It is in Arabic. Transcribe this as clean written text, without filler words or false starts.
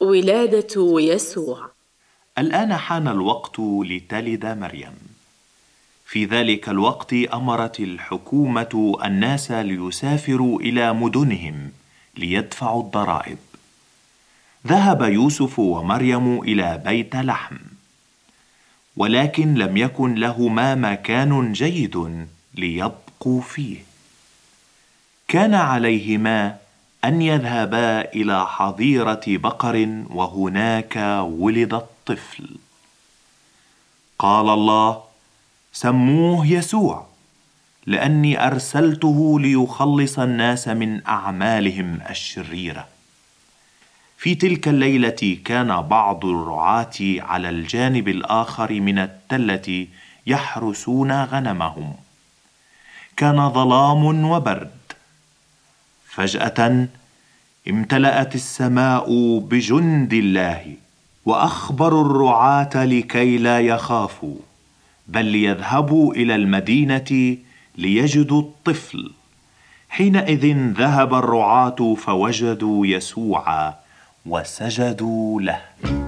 ولادة يسوع. الآن حان الوقت لتلد مريم. في ذلك الوقت أمرت الحكومة الناس ليسافروا إلى مدنهم ليدفعوا الضرائب. ذهب يوسف ومريم إلى بيت لحم، ولكن لم يكن لهما مكان جيد ليبقوا فيه. كان عليهما أن يذهبا إلى حظيرة بقر، وهناك ولد الطفل. قال الله: سموه يسوع، لأني أرسلته ليخلص الناس من أعمالهم الشريرة. في تلك الليلة كان بعض الرعاة على الجانب الآخر من التلة يحرسون غنمهم. كان ظلام وبرد. فجأة امتلأت السماء بجند الله، وأخبروا الرعاة لكي لا يخافوا، بل ليذهبوا إلى المدينة ليجدوا الطفل. حينئذ ذهب الرعاة فوجدوا يسوع وسجدوا له.